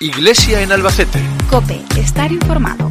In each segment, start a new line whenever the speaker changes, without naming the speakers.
Iglesia en Albacete.
COPE, estar informado.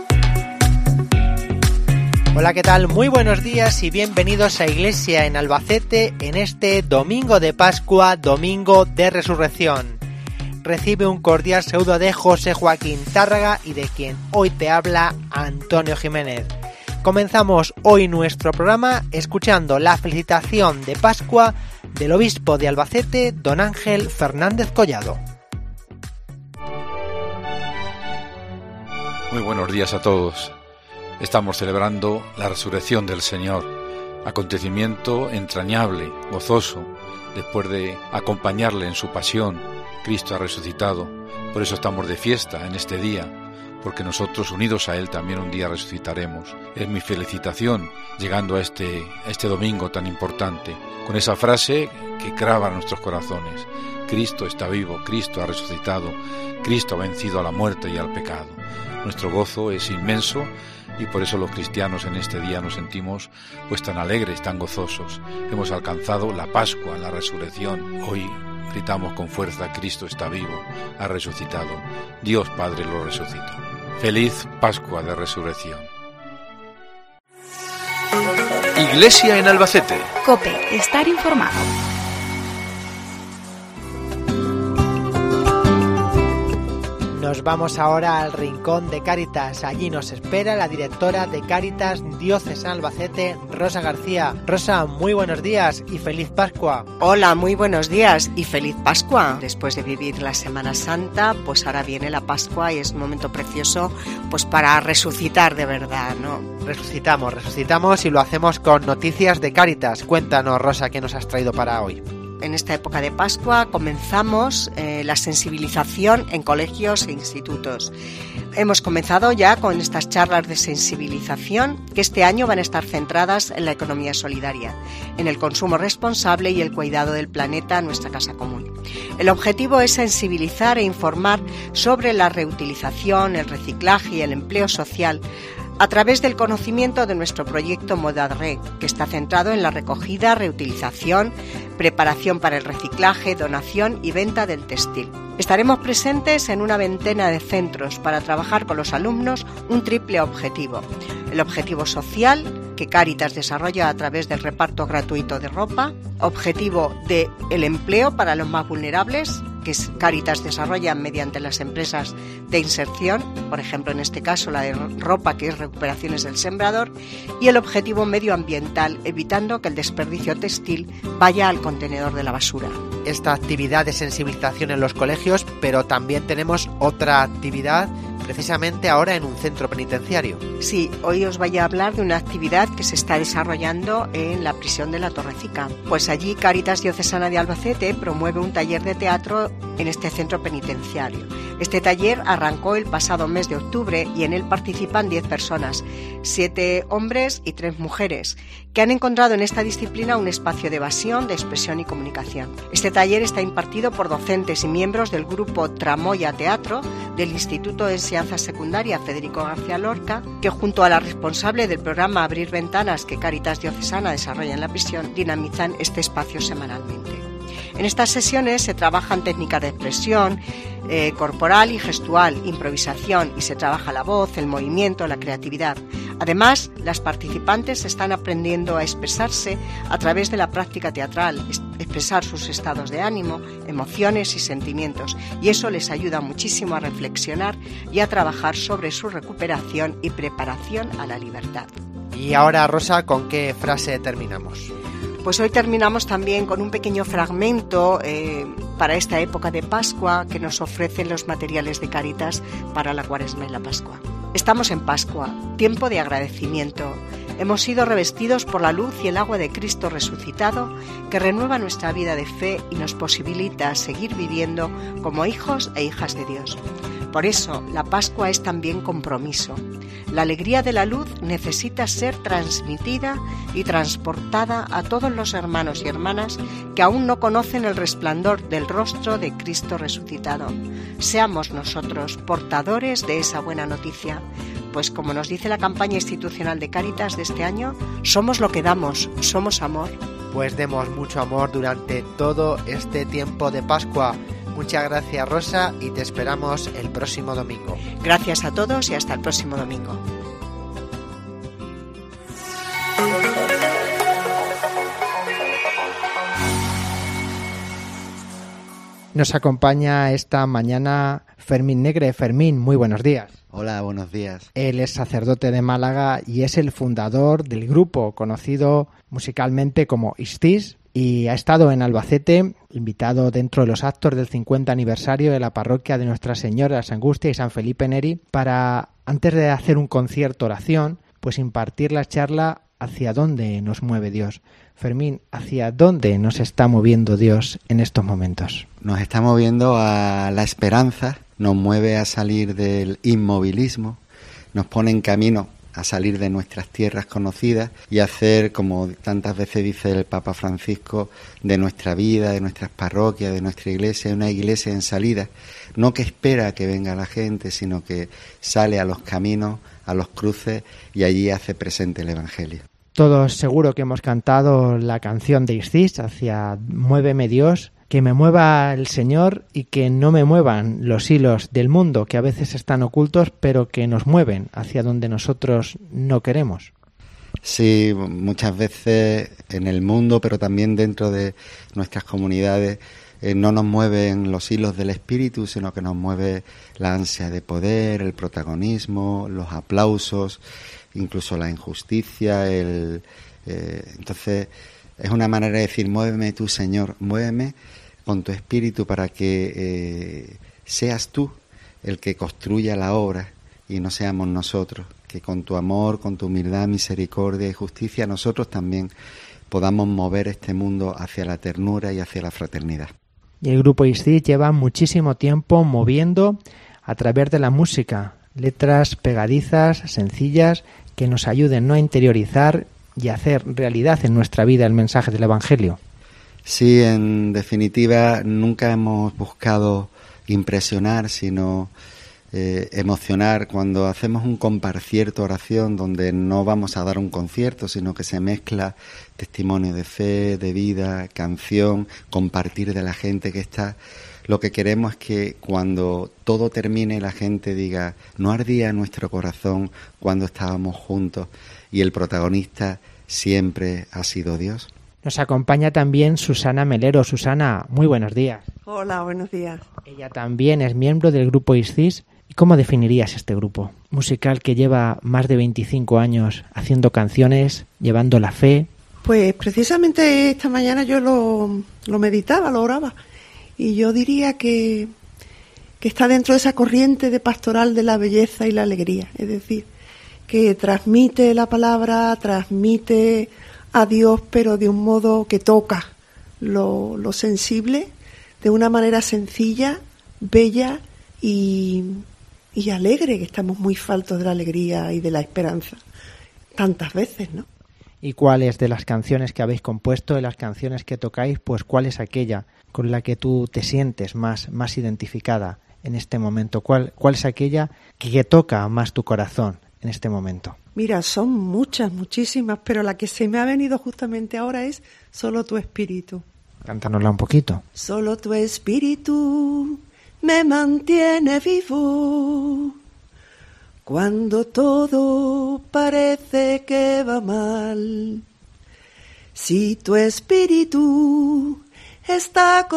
Hola, ¿qué tal? Muy buenos días y bienvenidos a Iglesia en Albacete en este domingo de Pascua, domingo de Resurrección. Recibe un cordial saludo de José Joaquín Tárraga y de quien hoy te habla Antonio Jiménez. Comenzamos hoy nuestro programa escuchando la felicitación de Pascua del obispo de Albacete, don Ángel Fernández Collado.
Muy buenos días a todos. Estamos celebrando la resurrección del Señor, acontecimiento entrañable, gozoso, después de acompañarle en su pasión. Cristo ha resucitado, por eso estamos de fiesta en este día, porque nosotros unidos a Él también un día resucitaremos. Es mi felicitación llegando a este domingo tan importante, con esa frase que graba en nuestros corazones: Cristo está vivo, Cristo ha resucitado, Cristo ha vencido a la muerte y al pecado. Nuestro gozo es inmenso y por eso los cristianos en este día nos sentimos pues tan alegres, tan gozosos. Hemos alcanzado la Pascua, la resurrección. Hoy gritamos con fuerza: Cristo está vivo, ha resucitado, Dios Padre lo resucitó. Feliz Pascua de Resurrección.
Iglesia en Albacete.
COPE, estar informado.
Nos vamos ahora al rincón de Cáritas. Allí nos espera la directora de Cáritas Diocesana Albacete, Rosa García. Rosa, muy buenos días y feliz Pascua.
Hola, muy buenos días y feliz Pascua. Después de vivir la Semana Santa, pues ahora viene la Pascua y es un momento precioso pues para resucitar de verdad, ¿no?
Resucitamos y lo hacemos con noticias de Cáritas. Cuéntanos, Rosa, ¿qué nos has traído para hoy?
En esta época de Pascua comenzamos la sensibilización en colegios e institutos. Hemos comenzado ya con estas charlas de sensibilización que este año van a estar centradas en la economía solidaria, en el consumo responsable y el cuidado del planeta, nuestra casa común. El objetivo es sensibilizar e informar sobre la reutilización, el reciclaje y el empleo social a través del conocimiento de nuestro proyecto Modadre, que está centrado en la recogida, reutilización, preparación para el reciclaje, donación y venta del textil. Estaremos presentes en una veintena de centros para trabajar con los alumnos un triple objetivo. El objetivo social, que Cáritas desarrolla a través del reparto gratuito de ropa. Objetivo de el empleo para los más vulnerables, que Cáritas desarrolla mediante las empresas de inserción, por ejemplo en este caso la de ropa, que es Recuperaciones del Sembrador, y el objetivo medioambiental, evitando que el desperdicio textil vaya al contenedor de la basura.
Esta actividad de sensibilización en los colegios, pero también tenemos otra actividad precisamente ahora en un centro penitenciario.
Sí, hoy os voy a hablar de una actividad que se está desarrollando en la prisión de la Torrecica. Pues allí Cáritas Diocesana de Albacete promueve un taller de teatro en este centro penitenciario. Este taller arrancó el pasado mes de octubre y en él participan 10 personas, 7 hombres y 3 mujeres, que han encontrado en esta disciplina un espacio de evasión, de expresión y comunicación. Este taller está impartido por docentes y miembros del grupo Tramoya Teatro del Instituto de Enseñanza Secundaria Federico García Lorca, que junto a la responsable del programa Abrir Ventanas que Cáritas Diocesana desarrolla en la prisión, dinamizan este espacio semanalmente. En estas sesiones se trabajan técnicas de expresión corporal y gestual, improvisación, y se trabaja la voz, el movimiento, la creatividad. Además, las participantes están aprendiendo a expresarse a través de la práctica teatral, expresar sus estados de ánimo, emociones y sentimientos, y eso les ayuda muchísimo a reflexionar y a trabajar sobre su recuperación y preparación a la libertad.
Y ahora, Rosa, ¿con qué frase terminamos?
Pues hoy terminamos también con un pequeño fragmento para esta época de Pascua que nos ofrecen los materiales de Cáritas para la Cuaresma y la Pascua. Estamos en Pascua, tiempo de agradecimiento. Hemos sido revestidos por la luz y el agua de Cristo resucitado, que renueva nuestra vida de fe y nos posibilita seguir viviendo como hijos e hijas de Dios. Por eso, la Pascua es también compromiso. La alegría de la luz necesita ser transmitida y transportada a todos los hermanos y hermanas que aún no conocen el resplandor del rostro de Cristo resucitado. Seamos nosotros portadores de esa buena noticia, pues como nos dice la campaña institucional de Cáritas de este año, somos lo que damos, somos amor.
Pues demos mucho amor durante todo este tiempo de Pascua. Muchas gracias, Rosa, y te esperamos el próximo domingo.
Gracias a todos y hasta el próximo domingo.
Nos acompaña esta mañana Fermín Negre. Fermín, muy buenos días.
Hola, buenos días.
Él es sacerdote de Málaga y es el fundador del grupo conocido musicalmente como Istis, y ha estado en Albacete, invitado dentro de los actos del 50 aniversario de la parroquia de Nuestra Señora de las Angustias y San Felipe Neri, para, antes de hacer un concierto oración, pues impartir la charla hacia dónde nos mueve Dios. Fermín, ¿hacia dónde nos está moviendo Dios en estos momentos?
Nos está moviendo a la esperanza, nos mueve a salir del inmovilismo, nos pone en camino a salir de nuestras tierras conocidas y hacer, como tantas veces dice el Papa Francisco, de nuestra vida, de nuestras parroquias, de nuestra iglesia, una iglesia en salida, no que espera que venga la gente, sino que sale a los caminos, a los cruces, y allí hace presente el Evangelio.
Todos seguro que hemos cantado la canción de Istis, hacia Muéveme Dios, que me mueva el Señor y que no me muevan los hilos del mundo, que a veces están ocultos, pero que nos mueven hacia donde nosotros no queremos.
Sí, muchas veces en el mundo, pero también dentro de nuestras comunidades, no nos mueven los hilos del espíritu, sino que nos mueve la ansia de poder, el protagonismo, los aplausos, incluso la injusticia. Entonces es una manera de decir: muéveme tú, Señor, muéveme con tu espíritu para que seas tú el que construya la obra y no seamos nosotros, que con tu amor, con tu humildad, misericordia y justicia nosotros también podamos mover este mundo hacia la ternura y hacia la fraternidad.
Y el grupo Istis lleva muchísimo tiempo moviendo a través de la música, letras pegadizas, sencillas, que nos ayuden, ¿no?, a interiorizar y hacer realidad en nuestra vida el mensaje del Evangelio.
Sí, en definitiva, nunca hemos buscado impresionar, sino emocionar. Cuando hacemos un comparcierto oración, donde no vamos a dar un concierto, sino que se mezcla testimonio de fe, de vida, canción, compartir de la gente que está. Lo que queremos es que cuando todo termine la gente diga: no ardía nuestro corazón cuando estábamos juntos, y el protagonista siempre ha sido Dios.
Nos acompaña también Susana Melero. Susana, muy buenos días.
Hola, buenos días.
Ella también es miembro del grupo Istis. ¿Y cómo definirías este grupo musical que lleva más de 25 años haciendo canciones, llevando la fe?
Pues precisamente esta mañana yo lo meditaba, lo oraba, y yo diría que está dentro de esa corriente de pastoral de la belleza y la alegría, es decir, que transmite la palabra, transmite a Dios, pero de un modo que toca lo sensible, de una manera sencilla, bella y alegre, que estamos muy faltos de la alegría y de la esperanza tantas veces, ¿no?
¿Y cuáles de las canciones que habéis compuesto, de las canciones que tocáis, pues cuál es aquella con la que tú te sientes más identificada en este momento? ¿Cuál es aquella que toca más tu corazón en este momento?
Mira, son muchas, muchísimas, pero la que se me ha venido justamente ahora es Solo tu espíritu.
Cántanosla un poquito.
Solo tu espíritu me mantiene vivo cuando todo parece que va mal. Si tu espíritu está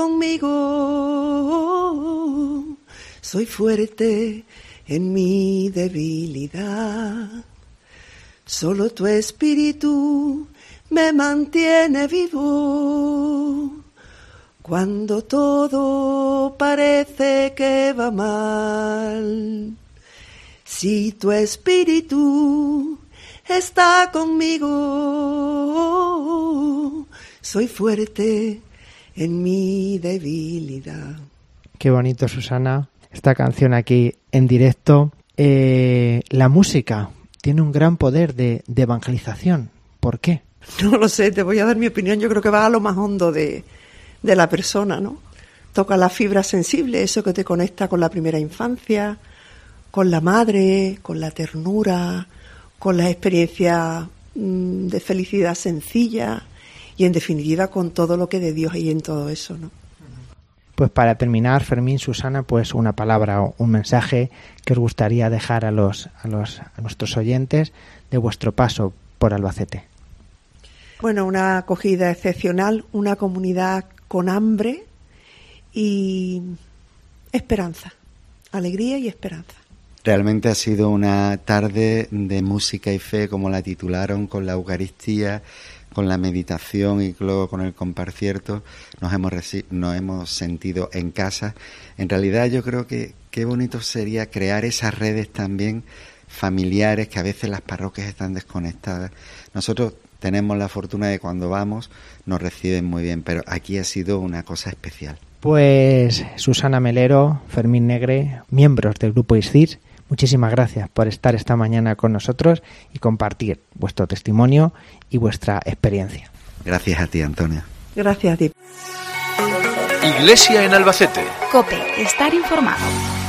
conmigo, soy fuerte en mi debilidad. Solo tu espíritu me mantiene vivo cuando todo parece que va mal. Si tu espíritu está conmigo, soy fuerte en mi debilidad.
Qué bonito, Susana, esta canción aquí en directo. La música tiene un gran poder de evangelización. ¿Por qué?
No lo sé, te voy a dar mi opinión. Yo creo que va a lo más hondo de la persona, ¿no? Toca la fibra sensible, eso que te conecta con la primera infancia, con la madre, con la ternura, con las experiencias de felicidad sencilla y, en definitiva, con todo lo que de Dios hay en todo eso, ¿no?
Pues para terminar, Fermín, Susana, pues una palabra o un mensaje que os gustaría dejar a nuestros oyentes de vuestro paso por Albacete.
Bueno, una acogida excepcional, una comunidad con hambre y esperanza, alegría y esperanza.
Realmente ha sido una tarde de música y fe, como la titularon, con la Eucaristía, con la meditación y luego con el comparcierto. Nos hemos sentido en casa. En realidad yo creo que qué bonito sería crear esas redes también familiares, que a veces las parroquias están desconectadas. Nosotros tenemos la fortuna de cuando vamos nos reciben muy bien, pero aquí ha sido una cosa especial.
Pues Susana Melero, Fermín Negre, miembros del Grupo ISCIR, muchísimas gracias por estar esta mañana con nosotros y compartir vuestro testimonio y vuestra experiencia.
Gracias a ti, Antonio.
Gracias a ti.
Iglesia en Albacete.
COPE, estar informado.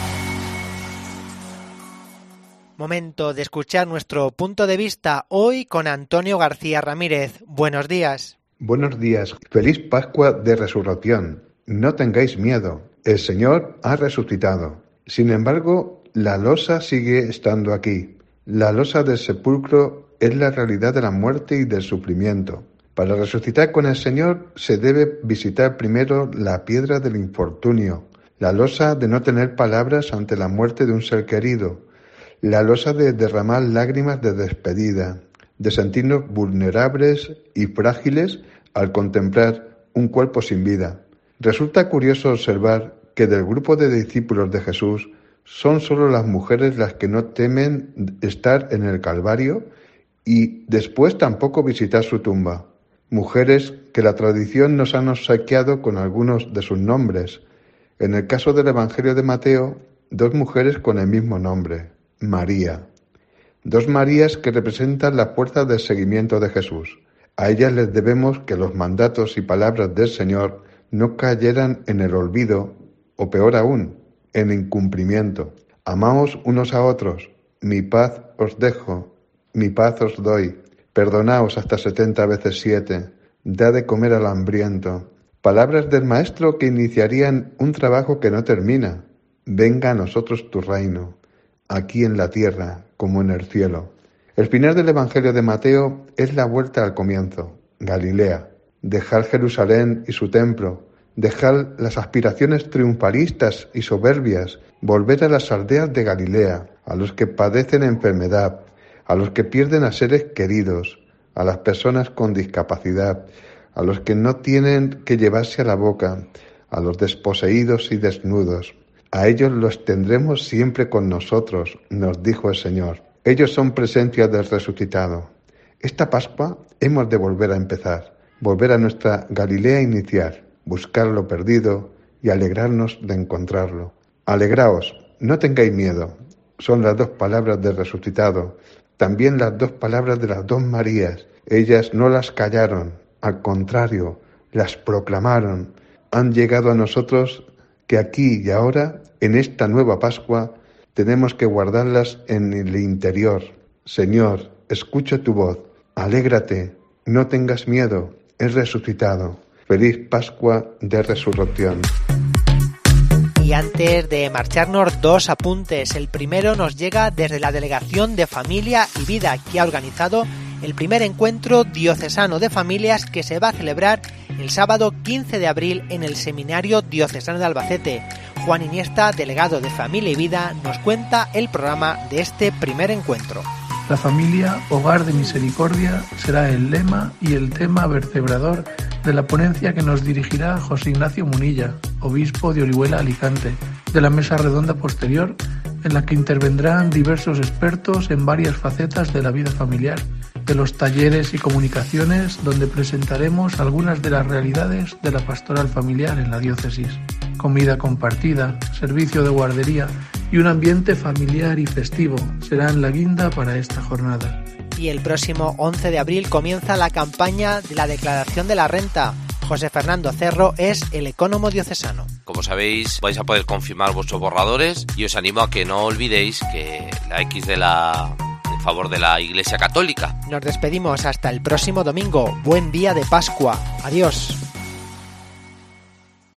Momento de escuchar nuestro punto de vista hoy con Antonio García Ramírez. Buenos días.
Buenos días. Feliz Pascua de Resurrección. No tengáis miedo. El Señor ha resucitado. Sin embargo, la losa sigue estando aquí. La losa del sepulcro es la realidad de la muerte y del sufrimiento. Para resucitar con el Señor se debe visitar primero la piedra del infortunio, la losa de no tener palabras ante la muerte de un ser querido, la losa de derramar lágrimas de despedida, de sentirnos vulnerables y frágiles al contemplar un cuerpo sin vida. Resulta curioso observar que del grupo de discípulos de Jesús son solo las mujeres las que no temen estar en el Calvario y después tampoco visitar su tumba. Mujeres que la tradición nos han obsequiado con algunos de sus nombres. En el caso del Evangelio de Mateo, 2 mujeres con el mismo nombre, María. 2 Marías que representan la fuerza del seguimiento de Jesús. A ellas les debemos que los mandatos y palabras del Señor no cayeran en el olvido, o peor aún, en incumplimiento. Amaos unos a otros, mi paz os dejo, mi paz os doy. Perdonaos hasta 70 veces 7, da de comer al hambriento. Palabras del Maestro que iniciarían un trabajo que no termina. Venga a nosotros tu reino, aquí en la tierra como en el cielo. El final del Evangelio de Mateo es la vuelta al comienzo, Galilea. Dejar Jerusalén y su templo, dejar las aspiraciones triunfalistas y soberbias, volver a las aldeas de Galilea, a los que padecen enfermedad, a los que pierden a seres queridos, a las personas con discapacidad, a los que no tienen que llevarse a la boca, a los desposeídos y desnudos. A ellos los tendremos siempre con nosotros, nos dijo el Señor. Ellos son presencia del resucitado. Esta Pascua hemos de volver a empezar, volver a nuestra Galilea inicial, buscar lo perdido y alegrarnos de encontrarlo. Alegraos, no tengáis miedo. Son las 2 palabras del resucitado, también las 2 palabras de las 2 Marías. Ellas no las callaron, al contrario, las proclamaron. Han llegado a nosotros que aquí y ahora, en esta nueva Pascua, tenemos que guardarlas en el interior. Señor, escucha tu voz, alégrate, no tengas miedo, es resucitado. Feliz Pascua de Resurrección.
Y antes de marcharnos, 2 apuntes. El primero nos llega desde la Delegación de Familia y Vida, que ha organizado el primer encuentro diocesano de familias que se va a celebrar el sábado 15 de abril en el Seminario Diocesano de Albacete. Juan Iniesta, delegado de Familia y Vida, nos cuenta el programa de este primer encuentro.
La familia, hogar de misericordia, será el lema y el tema vertebrador de la ponencia que nos dirigirá José Ignacio Munilla, obispo de Orihuela, Alicante, de la mesa redonda posterior, en la que intervendrán diversos expertos en varias facetas de la vida familiar, de los talleres y comunicaciones donde presentaremos algunas de las realidades de la pastoral familiar en la diócesis. Comida compartida, servicio de guardería y un ambiente familiar y festivo serán la guinda para esta jornada.
Y el próximo 11 de abril comienza la campaña de la declaración de la renta. José Fernando Cerro es el ecónomo diocesano.
Como sabéis, vais a poder confirmar vuestros borradores y os animo a que no olvidéis que la X en favor de la Iglesia Católica.
Nos despedimos hasta el próximo domingo. Buen día de Pascua. Adiós.